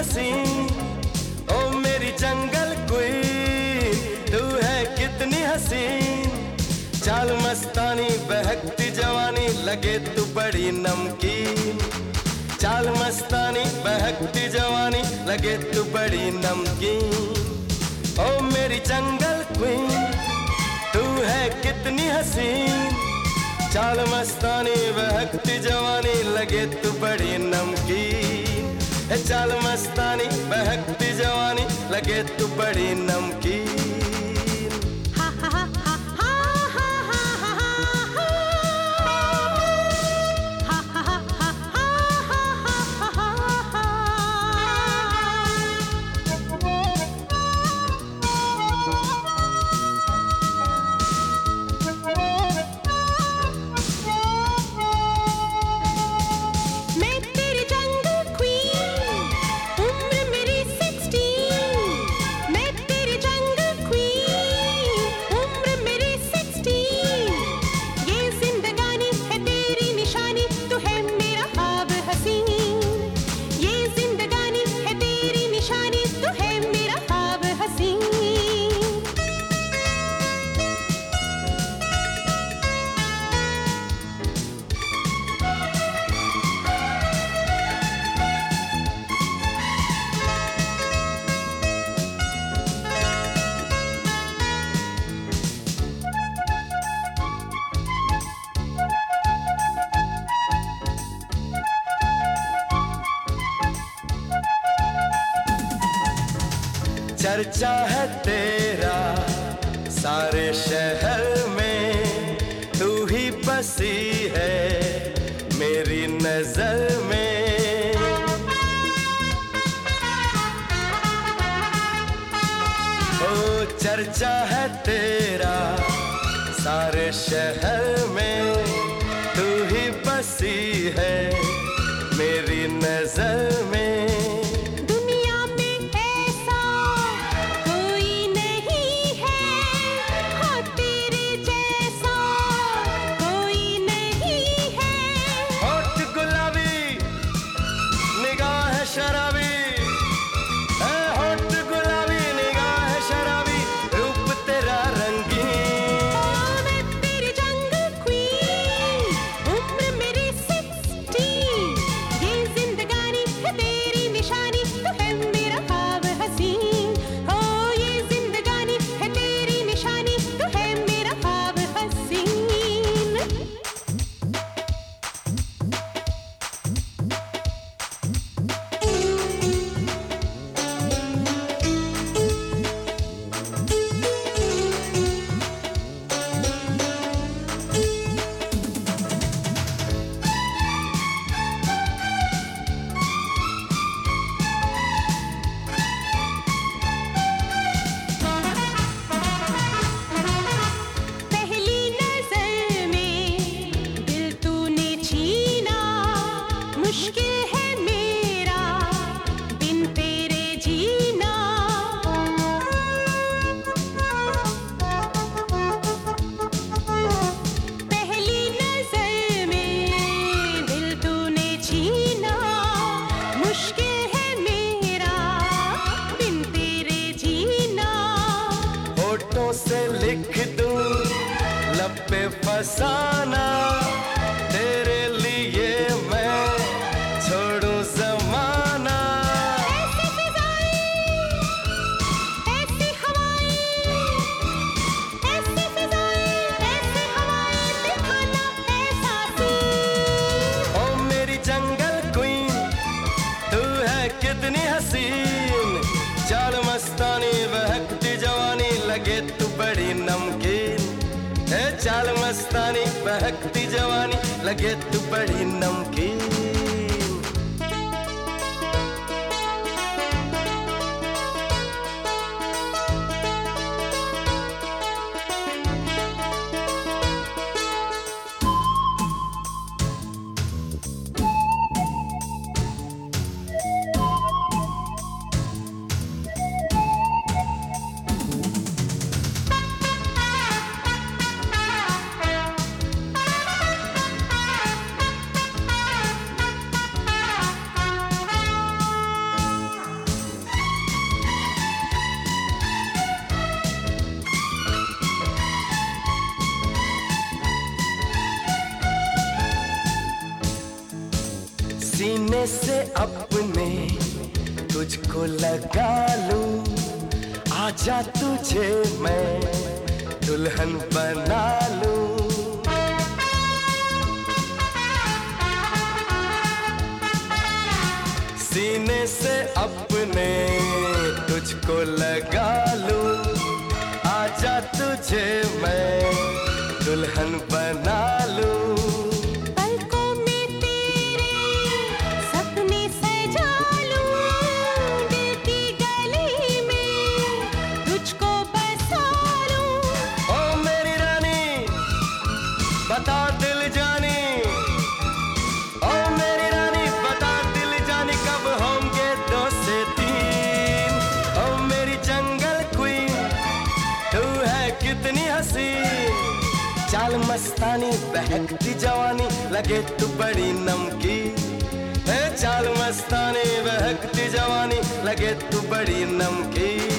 हसीन, ओ मेरी जंगल क्वीन, तू है कितनी हसीन। चाल मस्तानी बहकती जवानी, लगे तू बड़ी नमकीन। चाल मस्तानी बहकती जवानी, लगे तू बड़ी नमकीन। ओ मेरी जंगल क्वीन, तू है कितनी हसीन। चाल मस्तानी बहकती जवानी, लगे तू बड़ी नमकीन। चाल मस्तानी बहकती जवानी, लगे तू बड़ी नमकीन। चर्चा है तेरा सारे शहर में, तू ही बसी है मेरी नजर में। ओ चर्चा है तेरा सारे शहर में, तू ही बसी है मेरी नजर में। शराबी है होठ गुलाबी, निगाह शराबी, रूप तेरा रंगीन। मैं तेरी जंगल क्वीन, उम्र मेरी 16। ये जिंदगानी है तेरी निशानी, तू है मेरा ख्वाब हसीन। हो ये जिंदगानी है तेरी निशानी, तू है मेरा ख्वाब हसीन। मुश्किल है मेरा बिन तेरे जीना। पहली नजर में दिल तूने छीना, मुश्किल है मेरा बिन तेरे जीना। होठों से लिख दूं लब पे फसाना, तेरे लिए मैं छोड़ूं जमाना। ऐसी फिजाएं, ऐसी हवाएं, ऐसी फिजाएं, ऐसी हवाएं, दिखाना एहसास। ओ मेरी जंगल क्वीन, तू है कितनी हसीन। चाल मस्तानी बहकती जवानी, लगे तू बड़ी नमकीन। चाल मस्तानी बहकती जवानी, लगे तू बड़ी नमकीन। से अपने तुझको लगा लूं, आजा तुझे मैं दुल्हन बना लूं। सीने से अपने तुझको लगा लूं, आजा तुझे मैं दुल्हन बना लूं। पलकों में तेरे सपने सजा लूं, दिल की गली में तुझको बसा लूं। ओ मेरी रानी बता दिल जानी, ओ मेरी रानी बता दिल जानी, कब होंगे 2 से 3। ओ मेरी जंगल क्वीन तू है कितनी हसीन, चाल मस्तानी बहकती जवानी लगे तू बड़ी नमकीन। चाल मस्तानी बहकती जवानी लगे तू बड़ी नमकीन।